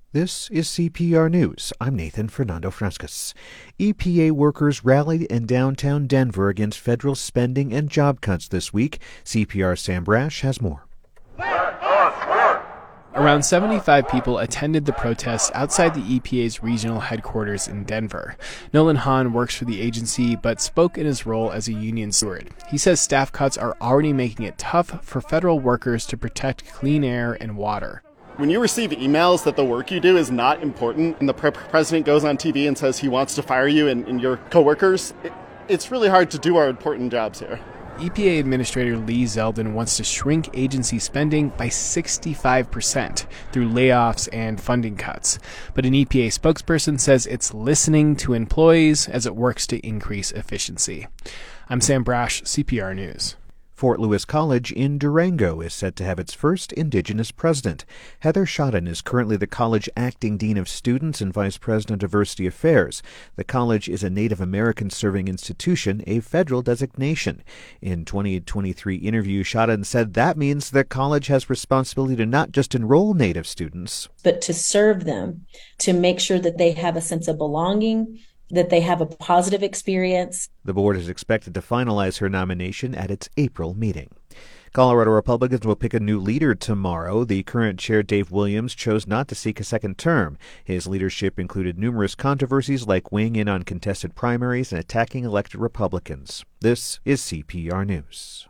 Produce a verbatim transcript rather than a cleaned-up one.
This is C P R News. I'm Nathan Fernando Frescas. E P A workers rallied in downtown Denver against federal spending and job cuts this week. C P R's Sam Brash has more. Around seventy-five people attended the protests outside the E P A's regional headquarters in Denver. Nolan Hahn works for the agency but spoke in his role as a union steward. He says staff cuts are already making it tough for federal workers to protect clean air and water. When you receive emails that the work you do is not important and the pre- president goes on T V and says he wants to fire you and, and your coworkers, it, it's really hard to do our important jobs here. E P A Administrator Lee Zeldin wants to shrink agency spending by sixty-five percent through layoffs and funding cuts. But an E P A spokesperson says it's listening to employees as it works to increase efficiency. I'm Sam Brash, C P R News. Fort Lewis College in Durango is set to have its first Indigenous president. Heather Shodden is currently the college acting dean of students and vice president of diversity affairs. The college is a Native American serving institution, a federal designation. In twenty twenty-three interview, Shodden said that means the college has responsibility to not just enroll Native students, but to serve them, to make sure that they have a sense of belonging, that they have a positive experience. The board is expected to finalize her nomination at its April meeting. Colorado Republicans will pick a new leader tomorrow. The current chair, Dave Williams, chose not to seek a second term. His leadership included numerous controversies like weighing in on contested primaries and attacking elected Republicans. This is C P R News.